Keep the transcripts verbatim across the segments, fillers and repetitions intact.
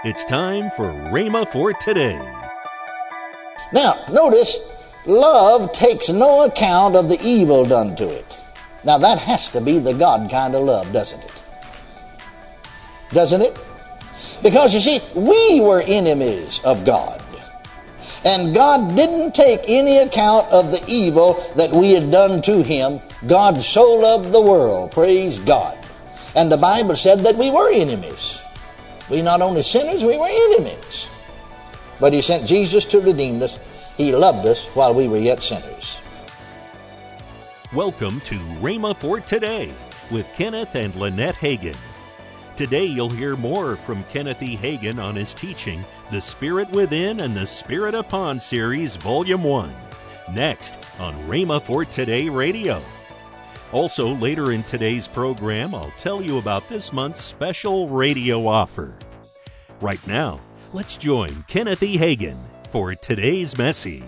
It's time for Rhema for Today. Now, notice, love takes no account of the evil done to it. Now, that has to be the God kind of love, doesn't it? Doesn't it? Because, you see, we were enemies of God. And God didn't take any account of the evil that we had done to Him. God so loved the world, praise God. And the Bible said that we were enemies. We not only sinners, we were enemies. But He sent Jesus to redeem us. He loved us while we were yet sinners. Welcome to Rhema for Today with Kenneth and Lynette Hagin. Today you'll hear more from Kenneth E. Hagin on his teaching, The Spirit Within and the Spirit Upon series, Volume one. Next on Rhema for Today Radio. Also, later in today's program, I'll tell you about this month's special radio offer. Right now, let's join Kenneth E. Hagin for today's message.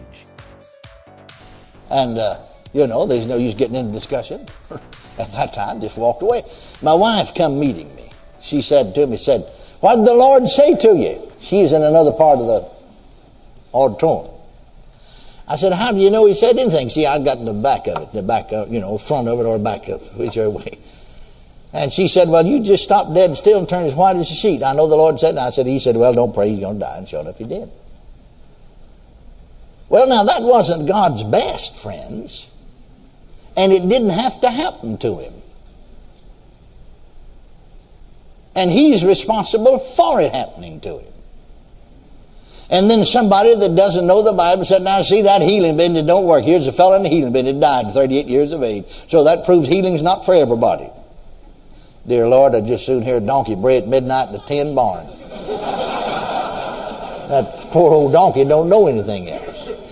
And, uh, you know, there's no use getting into discussion. At that time, just walked away. My wife come meeting me. She said to me, said, "What did the Lord say to you?" She's in another part of the auditorium. I said, "How do you know He said anything?" See, I got in the back of it, the back of, you know, front of it or back of it, whichever way. And she said, "Well, you just stop dead still and turn as white as a sheet. I know the Lord said," and I said, He said, "Well, don't pray, He's going to die." And sure enough, He did. Well, now, that wasn't God's best, friends. And it didn't have to happen to Him. And He's responsible for it happening to Him. And then somebody that doesn't know the Bible said, "Now see, that healing business don't work. Here's a fellow in the healing business that died at thirty-eight years of age. So that proves healing's not for everybody." Dear Lord, I'd just soon hear a donkey bray at midnight in a tin barn. That poor old donkey don't know anything else.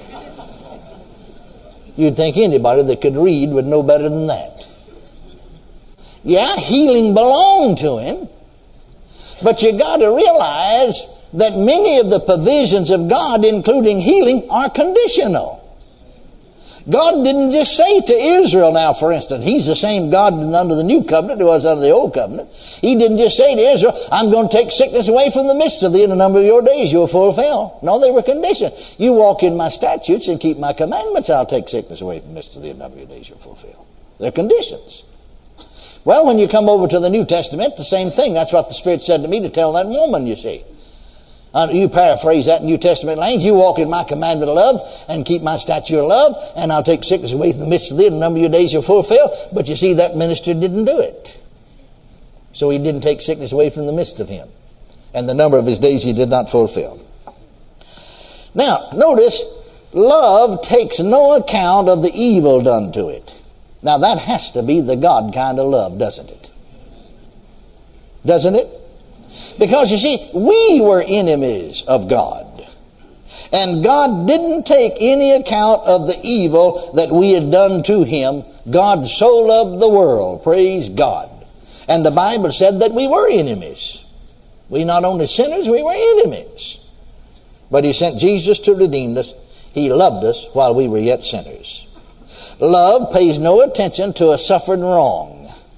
You'd think anybody that could read would know better than that. Yeah, healing belonged to Him. But you got to realize that many of the provisions of God, including healing, are conditional. God didn't just say to Israel now, for instance, He's the same God under the new covenant who was under the old covenant. He didn't just say to Israel, "I'm going to take sickness away from the midst of thee in a number of your days you'll fulfill." No, they were conditioned. You walk in my statutes and keep my commandments, I'll take sickness away from the midst of thee in a number of your days you'll fulfill. They're conditions. Well, when you come over to the New Testament, the same thing. That's what the Spirit said to me to tell that woman, you see. Uh, you paraphrase that in New Testament language. You walk in my commandment of love and keep my statute of love, and I'll take sickness away from the midst of thee, and a number of your days you'll fulfill. But you see, that minister didn't do it. So he didn't take sickness away from the midst of him. And the number of his days he did not fulfill. Now, notice, love takes no account of the evil done to it. Now, that has to be the God kind of love, doesn't it? Doesn't it? Because, you see, we were enemies of God. And God didn't take any account of the evil that we had done to Him. God so loved the world, praise God. And the Bible said that we were enemies. We not only sinners, we were enemies. But He sent Jesus to redeem us. He loved us while we were yet sinners. Love pays no attention to a suffered wrong.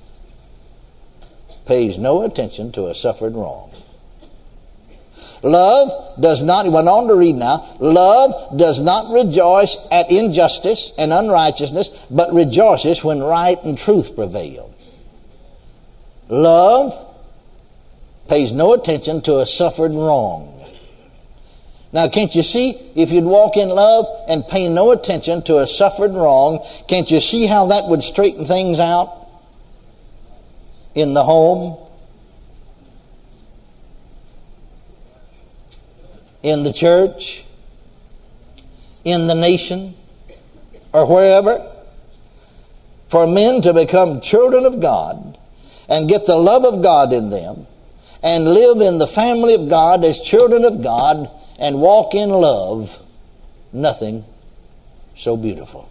Pays no attention to a suffered wrong. Love does not, he went on to read now, love does not rejoice at injustice and unrighteousness, but rejoices when right and truth prevail. Love pays no attention to a suffered wrong. Now, can't you see, if you'd walk in love and pay no attention to a suffered wrong, can't you see how that would straighten things out? In the home, in the church, in the nation, or wherever. For men to become children of God and get the love of God in them and live in the family of God as children of God and walk in love, nothing so beautiful.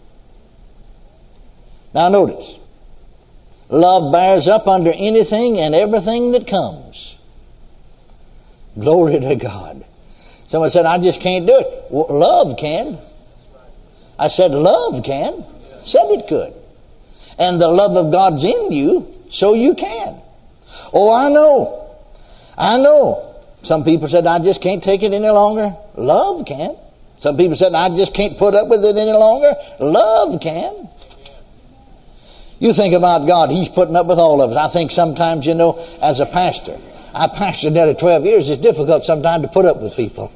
Now notice. Love bears up under anything and everything that comes. Glory to God. Someone said, "I just can't do it." Well, love can. I said, love can. Said it could. And the love of God's in you, so you can. Oh, I know. I know. Some people said, I just can't take it any longer. Love can. Some people said, I just can't put up with it any longer. Love can. You think about God, He's putting up with all of us. I think sometimes, you know, as a pastor, I pastored nearly twelve years. It's difficult sometimes to put up with people.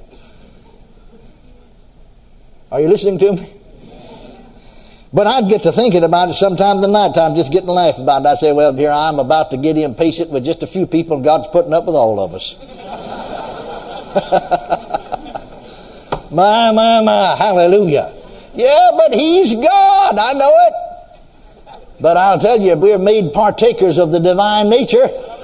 Are you listening to me? But I'd get to thinking about it sometime in the nighttime, just getting to laugh about it. I say, well, dear, I'm about to get impatient with just a few people, and God's putting up with all of us. My, my, my, hallelujah. Yeah, but He's God. I know it. But I'll tell you, we're made partakers of the divine nature.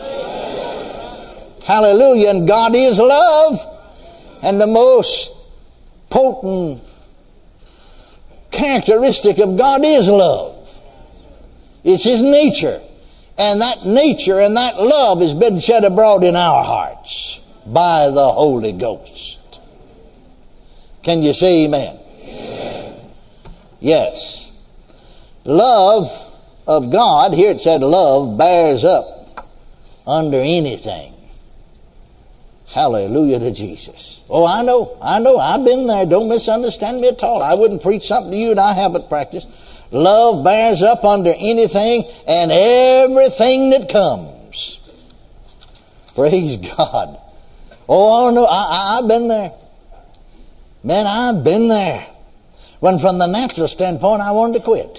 Hallelujah. And God is love. And the most potent characteristic of God is love. It's His nature. And that nature and that love has been shed abroad in our hearts by the Holy Ghost. Can you say amen? Amen. Yes. Love of God, here it said love bears up under anything. Hallelujah to Jesus. Oh, I know, I know, I've been there. Don't misunderstand me at all. I wouldn't preach something to you that I haven't practiced. Love bears up under anything and everything that comes. Praise God. Oh, I know, I, I, I've been there. Man, I've been there. When from the natural standpoint, I wanted to quit.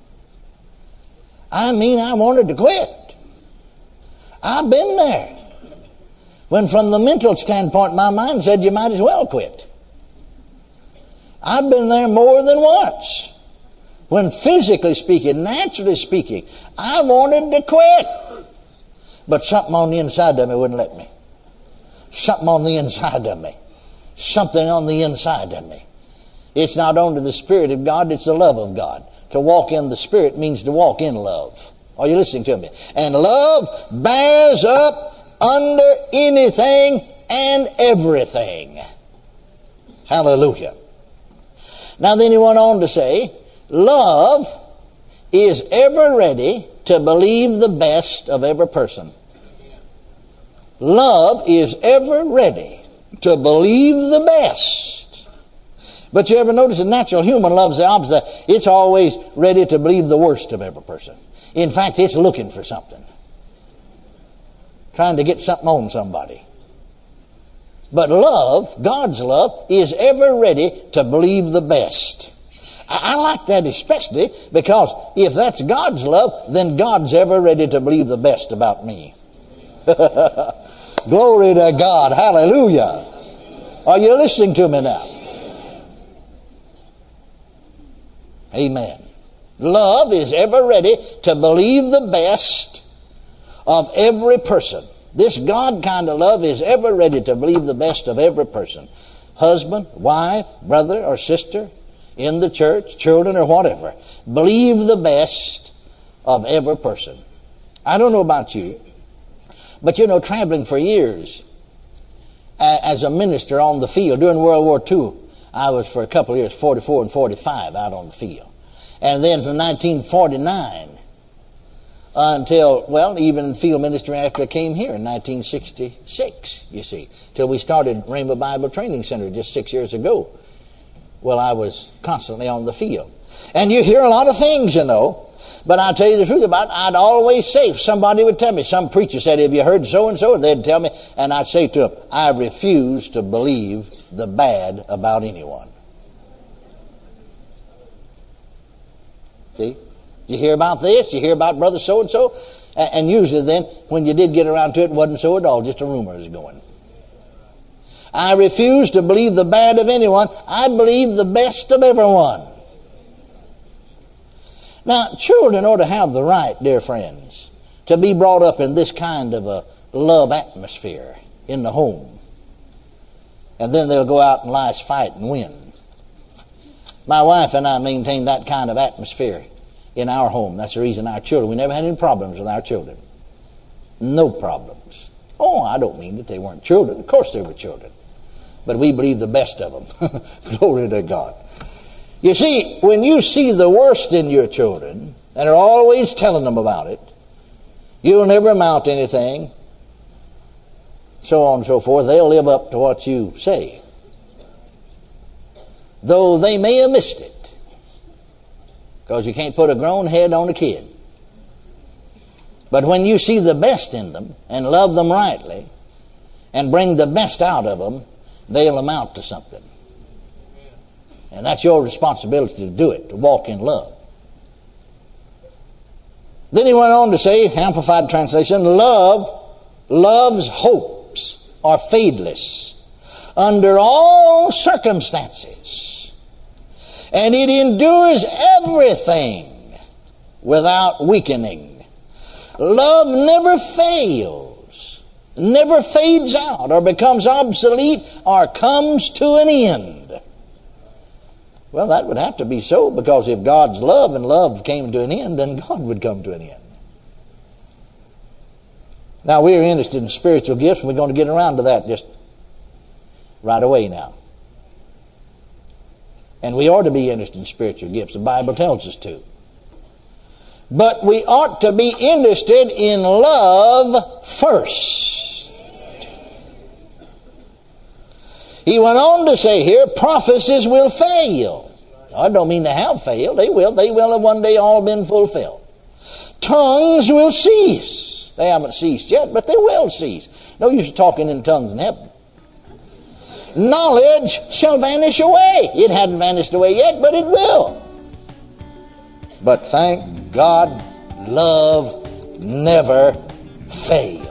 I mean, I wanted to quit. I've been there. When from the mental standpoint, my mind said you might as well quit. I've been there more than once. When physically speaking, naturally speaking, I wanted to quit. But something on the inside of me wouldn't let me. Something on the inside of me. Something on the inside of me. It's not only the Spirit of God, it's the love of God. To walk in the Spirit means to walk in love. Are you listening to me? And love bears up under anything and everything. Hallelujah. Now then he went on to say, love is ever ready to believe the best of every person. Love is ever ready to believe the best. But you ever notice that natural human love's the opposite? It's always ready to believe the worst of every person. In fact, it's looking for something. Trying to get something on somebody. But love, God's love, is ever ready to believe the best. I, I like that especially because if that's God's love, then God's ever ready to believe the best about me. Glory to God. Hallelujah. Are you listening to me now? Amen. Love is ever ready to believe the best of every person. This God kind of love is ever ready to believe the best of every person. Husband, wife, brother or sister, in the church, children or whatever. Believe the best of every person. I don't know about you, but you know, traveling for years as a minister on the field during World War Two, I was for a couple of years, forty-four and forty-five, out on the field. And then from nineteen forty-nine until, well, even in field ministry after I came here in nineteen sixty-six, you see, till we started Rainbow Bible Training Center just six years ago. Well, I was constantly on the field. And you hear a lot of things, you know. But I'll tell you the truth about it, I'd always say, if somebody would tell me, some preacher said, have you heard so-and-so? And they'd tell me, and I'd say to them, I refuse to believe the bad about anyone. See? You hear about this, you hear about brother so-and-so, and usually then, when you did get around to it, it wasn't so at all, just a rumor is going. I refuse to believe the bad of anyone. I believe the best of everyone. Now, children ought to have the right, dear friends, to be brought up in this kind of a love atmosphere in the home. And then they'll go out and last fight and win. My wife and I maintain that kind of atmosphere in our home. That's the reason our children, we never had any problems with our children. No problems. Oh, I don't mean that they weren't children. Of course they were children. But we believe the best of them. Glory to God. You see, when you see the worst in your children and are always telling them about it, you'll never amount to anything. so on and so forth, they'll live up to what you say, though they may have missed it, because you can't put a grown head on a kid. But when you see the best in them and love them rightly and bring the best out of them, they'll amount to something. And that's your responsibility to do it, to walk in love. Then he went on to say, Amplified Translation, love, love's hopes are fadeless under all circumstances, and it endures everything without weakening. Love never fails, never fades out or becomes obsolete or comes to an end. Well, that would have to be so, because if God's love and love came to an end, then God would come to an end. Now, we're interested in spiritual gifts, and we're going to get around to that just right away now. And we ought to be interested in spiritual gifts. The Bible tells us to. But we ought to be interested in love first. He went on to say here, prophecies will fail. I don't mean they have failed. They will. They will have one day all been fulfilled. Tongues will cease. They haven't ceased yet, but they will cease. No use talking in tongues in heaven. Knowledge shall vanish away. It hadn't vanished away yet, but it will. But thank God, love never fails.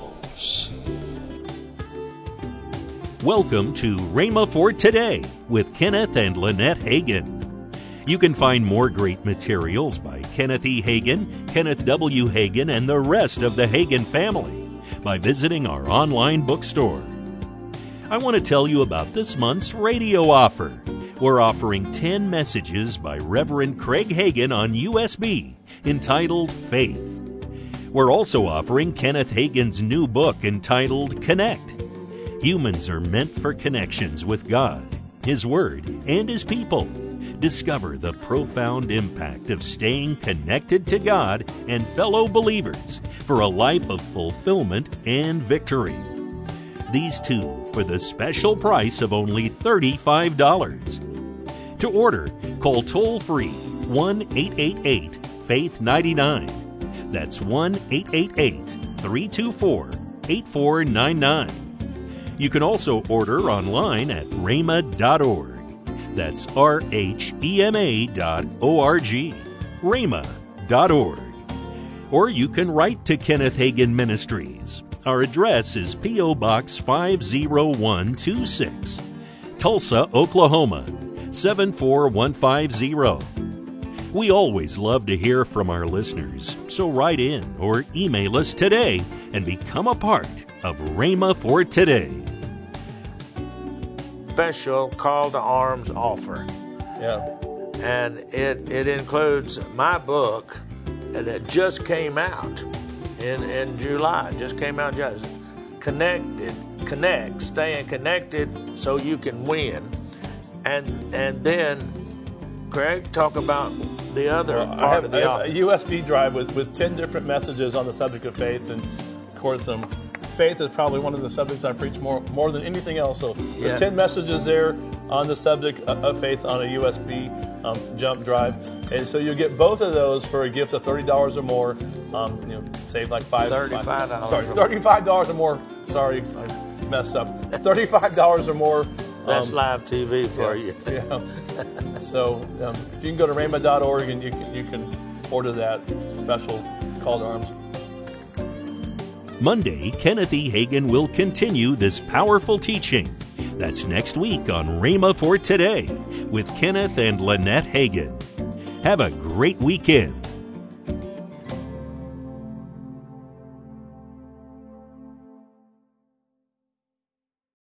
Welcome to Rhema for Today with Kenneth and Lynette Hagin. You can find more great materials by Kenneth E. Hagin, Kenneth W. Hagin, and the rest of the Hagin family by visiting our online bookstore. I want to tell you about this month's radio offer. We're offering ten messages by Reverend Craig Hagin on U S B entitled Faith. We're also offering Kenneth Hagin's new book entitled Connect. Humans are meant for connections with God, His Word, and His people. Discover the profound impact of staying connected to God and fellow believers for a life of fulfillment and victory. These two for the special price of only thirty-five dollars. To order, call toll-free one eight eight eight, faith nine nine. That's one eight eight eight, three two four, eight four nine nine. You can also order online at rhema dot org. That's R H E M A dot O R G, rhema dot org. Or you can write to Kenneth Hagin Ministries. Our address is P O. Box five oh one two six, Tulsa, Oklahoma, seven four one five zero. We always love to hear from our listeners, so write in or email us today and become a part of Rhema for Today. Special call to arms offer. Yeah. And it, it includes my book that just came out in, in July. Just came out just Connected, Connect, staying connected so you can win. And and then, Craig, talk about the other well, part I have, of the I have a U S B drive with, with ten different messages on the subject of faith, and of course, um, faith is probably one of the subjects I preach more more than anything else. So there's Yeah. ten messages there on the subject of, of faith on a U S B um, jump drive, and so you get both of those for a gift of thirty dollars or more. Um, you know, save like five. thirty-five dollars. Sorry, thirty-five dollars or more. Sorry, I messed up. Thirty-five dollars or more. That's um, live T V for yeah, you. Yeah. So um, if you can go to rhema dot org and you can, you can order that special call to arms. Monday, Kenneth E. Hagin will continue this powerful teaching. That's next week on Rhema for Today with Kenneth and Lynette Hagin. Have a great weekend.